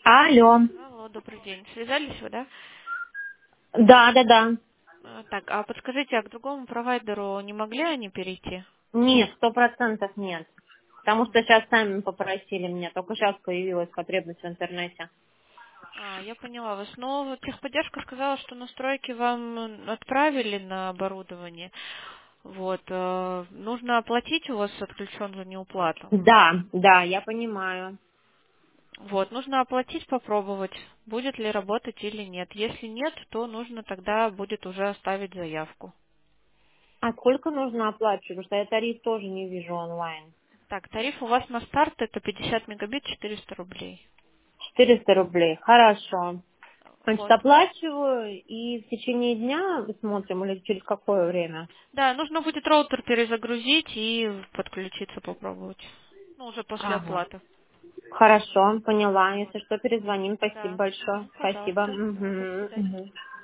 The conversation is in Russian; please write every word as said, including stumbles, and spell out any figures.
Алло. Алло, добрый день. Связались вы, да? Да, да, да. А, Так, а подскажите, а к другому провайдеру не могли они перейти? Нет, сто процентов нет. Потому что Мгм. сейчас сами попросили меня. Только сейчас появилась потребность в интернете. А, я поняла вас. Но вот техподдержка сказала, что настройки вам отправили на оборудование. Вот. э, Нужно оплатить, у вас отключен за неуплату. Да, да, я понимаю. Вот, нужно оплатить, попробовать, будет ли работать или нет. Если нет, то нужно тогда будет уже оставить заявку. А сколько нужно оплачивать? Потому что я тариф тоже не вижу онлайн. Так, тариф у вас на старт это пятьдесят мегабит, четыреста рублей. Четыреста рублей. Хорошо. Значит, Вот. оплачиваю и в течение дня смотрим или через какое время? Да, нужно будет роутер перезагрузить и подключиться попробовать. Ну, уже после Ага. оплаты. Хорошо, поняла. Вот. Если что, перезвоним. Спасибо Да. большое. Мгм, Спасибо. пожалуйста. До Мгм, свидания. мгм.